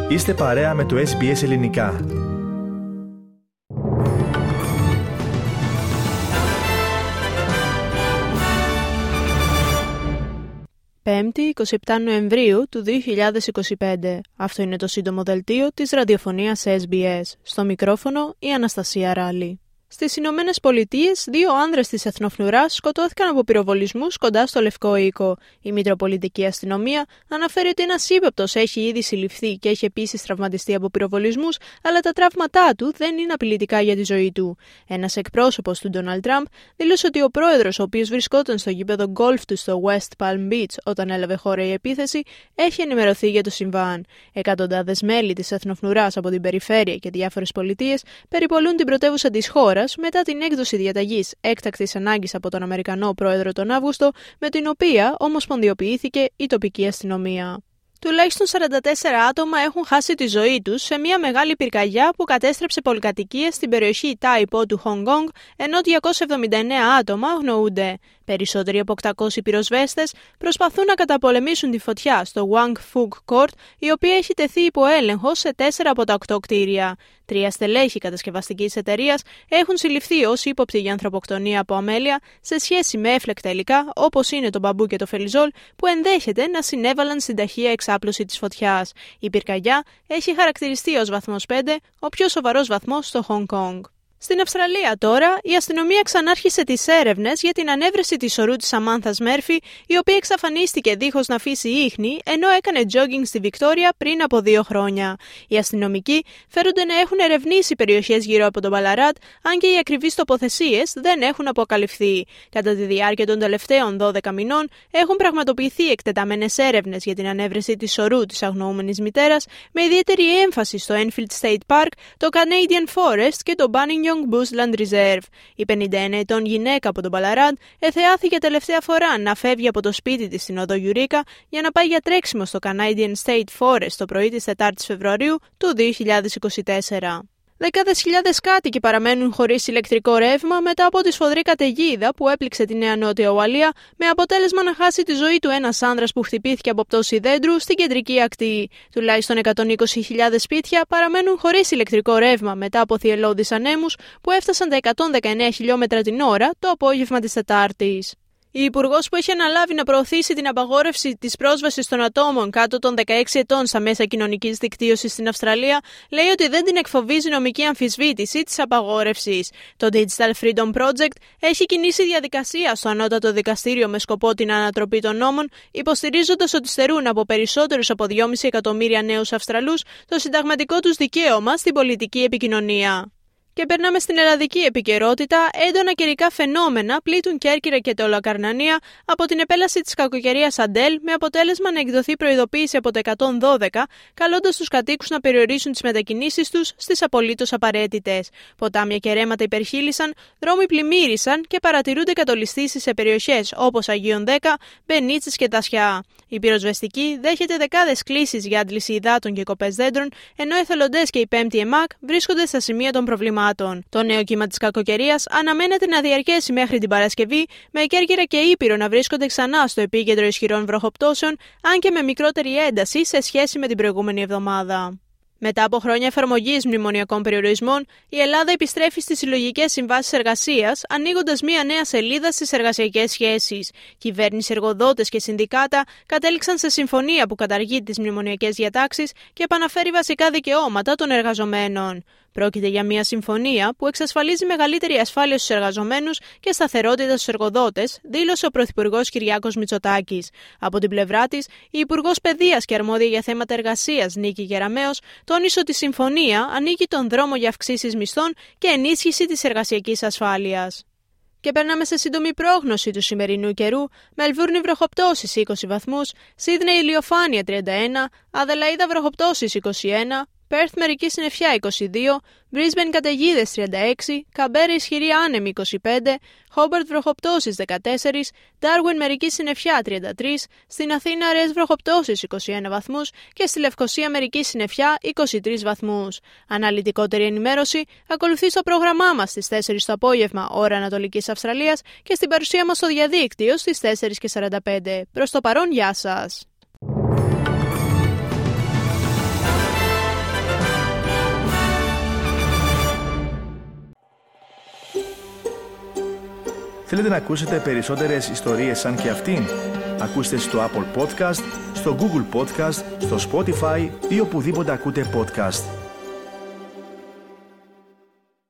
Είστε παρέα με το SBS Ελληνικά. Πέμπτη, 27 Νοεμβρίου του 2025. Αυτό είναι το σύντομο δελτίο της ραδιοφωνίας SBS. Στο μικρόφωνο η Αναστασία Ράλη. Στις Ηνωμένες Πολιτείες, 2 άνδρες της εθνοφνουράς σκοτώθηκαν από πυροβολισμούς κοντά στο Λευκό Οίκο. Η Μητροπολιτική Αστυνομία αναφέρει ότι ένας ύποπτος έχει ήδη συλληφθεί και έχει επίσης τραυματιστεί από πυροβολισμούς, αλλά τα τραύματά του δεν είναι απειλητικά για τη ζωή του. Ένας εκπρόσωπος του Ντόναλντ Τραμπ δήλωσε ότι ο πρόεδρος, ο οποίος βρισκόταν στο γήπεδο γκολφ του στο West Palm Beach όταν έλαβε χώρα η επίθεση, έχει ενημερωθεί για το συμβάν. Εκατοντάδες μέλη της εθνοφνουράς από την περιφέρεια και διάφορες πολιτείες περιπολούν την πρωτεύουσα της χώρας μετά την έκδοση διαταγής έκτακτης ανάγκης από τον Αμερικανό πρόεδρο τον Αύγουστο, με την οποία ομοσπονδιοποιήθηκε η τοπική αστυνομία. Τουλάχιστον 44 άτομα έχουν χάσει τη ζωή τους σε μια μεγάλη πυρκαγιά που κατέστρεψε πολυκατοικίες στην περιοχή Τάιπο του Χονγκ Κονγκ, ενώ 279 άτομα αγνοούνται. Περισσότεροι από 800 πυροσβέστες προσπαθούν να καταπολεμήσουν τη φωτιά στο Wang Fuk Court, η οποία έχει τεθεί υπό έλεγχο σε 4 από τα 8 κτίρια. 3 στελέχη κατασκευαστικής εταιρείας έχουν συλληφθεί ως ύποπτοι για ανθρωποκτονία από αμέλεια σε σχέση με έφλεκτα υλικά όπως είναι το μπαμπού και το φελιζόλ, που ενδέχεται να συνέβαλαν στην ταχεία εξάπλωση της φωτιάς. Η πυρκαγιά έχει χαρακτηριστεί ως βαθμός 5, ο πιο σοβαρός βαθμός στο Χονγκ Κονγκ. Στην Αυστραλία τώρα, η αστυνομία ξανάρχισε τις έρευνες για την ανέβρεση της σωρού της Σαμάνθας Μέρφυ, η οποία εξαφανίστηκε δίχως να αφήσει ίχνη, ενώ έκανε τζόγκινγκ στη Βικτόρια πριν από 2 χρόνια. Οι αστυνομικοί φέρονται να έχουν ερευνήσει περιοχές γύρω από τον Μπαλαράτ, αν και οι ακριβείς τοποθεσίες δεν έχουν αποκαλυφθεί. Κατά τη διάρκεια των τελευταίων 12 μηνών, έχουν πραγματοποιηθεί εκτεταμένες έρευνες για την ανέβρεση της σωρού της αγνοούμενης μητέρας, με ιδιαίτερη έμφαση στο Enfield State Park, το Canadian Forest και το Bunnings Bushland Reserve. Η 51 ετών γυναίκα από τον Μπαλαράντ εθεάθηκε τελευταία φορά να φεύγει από το σπίτι της στην οδό Γιουρίκα για να πάει για τρέξιμο στο Canadian State Forest το πρωί της 4ης Φεβρουαρίου του 2024. Δεκάδες χιλιάδες κάτοικοι παραμένουν χωρίς ηλεκτρικό ρεύμα μετά από τη σφοδρή καταιγίδα που έπληξε τη Νέα Νότια Ουαλία, με αποτέλεσμα να χάσει τη ζωή του ένας άνδρας που χτυπήθηκε από πτώση δέντρου στην κεντρική ακτή. Τουλάχιστον 120.000 σπίτια παραμένουν χωρίς ηλεκτρικό ρεύμα μετά από θυελλώδεις ανέμους που έφτασαν τα 119 χιλιόμετρα την ώρα το απόγευμα της Τετάρτης. Η Υπουργός που έχει αναλάβει να προωθήσει την απαγόρευση της πρόσβασης των ατόμων κάτω των 16 ετών στα μέσα κοινωνικής δικτύωσης στην Αυστραλία λέει ότι δεν την εκφοβίζει νομική αμφισβήτηση της απαγόρευσης. Το Digital Freedom Project έχει κινήσει διαδικασία στο Ανώτατο Δικαστήριο με σκοπό την ανατροπή των νόμων, υποστηρίζοντας ότι στερούν από περισσότερους από 2,5 εκατομμύρια νέους Αυστραλούς το συνταγματικό τους δικαίωμα στην πολιτική επικοινωνία. Και περνάμε στην ελλαδική επικαιρότητα. Έντονα καιρικά φαινόμενα πλήττουν Κέρκυρα και Τολοκαρνανία από την επέλαση της κακοκαιρίας Αντέλ, με αποτέλεσμα να εκδοθεί προειδοποίηση από το 112, καλώντας τους κατοίκους να περιορίσουν τις μετακινήσεις τους στις απολύτως απαραίτητες. Ποτάμια και ρέματα υπερχείλησαν, δρόμοι πλημμύρισαν και παρατηρούνται κατολιστήσεις σε περιοχές όπως Αγίων 10, Μπενίτσες και Τασιά. Η πυροσβεστική δέχεται δεκάδες κλήσεις για άντληση υδάτων και κοπές δέντρων, ενώ εθελοντές και η 5η ΕΜΑΚ βρίσκονται στα σημεία των προβλημάτων. Το νέο κύμα της κακοκαιρίας αναμένεται να διαρκέσει μέχρι την Παρασκευή, με Κέρκυρα και Ήπειρο να βρίσκονται ξανά στο επίκεντρο ισχυρών βροχοπτώσεων, αν και με μικρότερη ένταση σε σχέση με την προηγούμενη εβδομάδα. Μετά από χρόνια εφαρμογής μνημονιακών περιορισμών, η Ελλάδα επιστρέφει στις συλλογικές συμβάσεις εργασίας, ανοίγοντας μια νέα σελίδα στις εργασιακές σχέσεις. Κυβέρνηση, εργοδότες και συνδικάτα κατέληξαν σε συμφωνία που καταργεί τις μνημονιακές διατάξεις και επαναφέρει βασικά δικαιώματα των εργαζομένων. Πρόκειται για μια συμφωνία που εξασφαλίζει μεγαλύτερη ασφάλεια στους εργαζομένους και σταθερότητα στους εργοδότες, δήλωσε ο Πρωθυπουργός Κυριάκος Μητσοτάκης. Από την πλευρά της, η Υπουργός Παιδείας και αρμόδια για θέματα εργασίας Νίκη Γεραμέως τόνισε ότι η συμφωνία ανοίγει τον δρόμο για αυξήσεις μισθών και ενίσχυση της εργασιακής ασφάλειας. Και περνάμε σε σύντομη πρόγνωση του σημερινού καιρού. Μελβούρνη βροχοπτώσεις 20 βαθμούς, Σίδνεϊ ηλιοφάνεια 31, Αδελαΐδα βροχοπτώσεις 21, Πέρθ μερική συννεφιά 22, Μπρίσμπεν καταιγίδες 36, Καμπέρα ισχυρή άνεμη 25, Χόμπαρτ βροχοπτώσεις 14, Ντάρουιν μερική συννεφιά 33, στην Αθήνα αραιές βροχοπτώσεις 21 βαθμούς και στη Λευκοσία μερική συννεφιά 23 βαθμούς. Αναλυτικότερη ενημέρωση ακολουθεί στο πρόγραμμά μας στις 4 το απόγευμα ώρα Ανατολικής Αυστραλίας και στην παρουσία μας στο διαδίκτυο στις 4:45. Προς το παρόν, γεια σας! Θέλετε να ακούσετε περισσότερες ιστορίες σαν και αυτήν? Ακούστε στο Apple Podcast, στο Google Podcast, στο Spotify ή οπουδήποτε ακούτε podcast.